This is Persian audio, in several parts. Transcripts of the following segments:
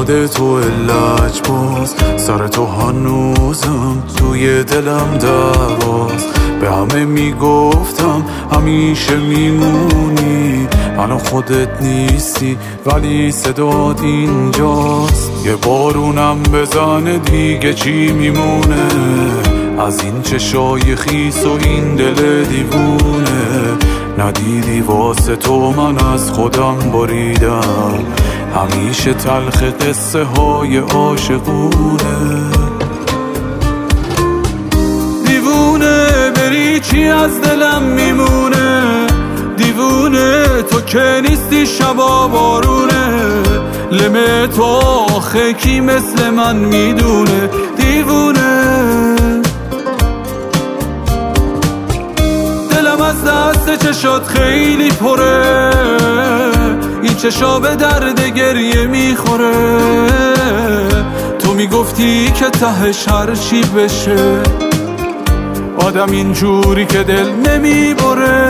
خودتو لجباز، سر تو هنوزم توی دلم دواست. به همه میگفتم همیشه میمونی، الان خودت نیستی ولی صدات اینجاست. یه بارونم بزنه دیگه چی میمونه از این چشای خیس و این دل دیوونه. ندیدی واسه تو من از خودم بریدم، همیشه تلخ قصه های عاشقونه. دیوونه بری چی از دلم میمونه، دیوونه تو که نیستی شبا بارونه. لمه تو آخه کی مثل من میدونه، دیوونه. دلم از دست چشات خیلی پره، این چشا به درد گریه میخوره. تو میگفتی که تهش هر چی بشه، آدم اینجوری که دل نمیبره.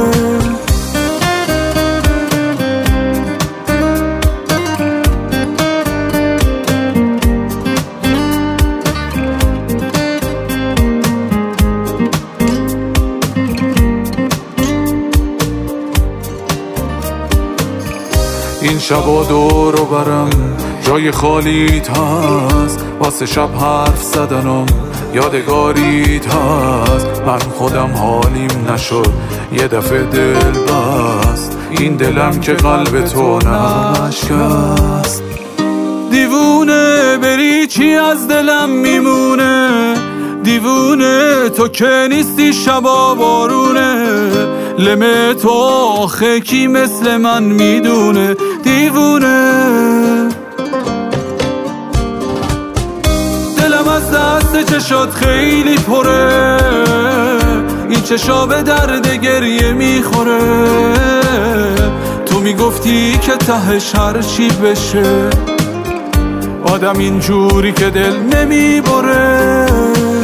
این شبا دور و برم جای خالیت هست، واسه شب حرف زدنم یادگاریت هست. من خودم حالیم نشد یه دفعه دل بست، این دلم که قلب تو نشکست. دیوونه بری چی از دلم میمونه، دیوونه تو که نیستی شبا بارونه. لمه تو آخه کی مثل من میدونه، دیوونه. دلم از دست چشات خیلی پره، این چشا به درد گریه میخوره. تو میگفتی که تهش هر چی بشه، آدم اینجوری که دل نمیبره.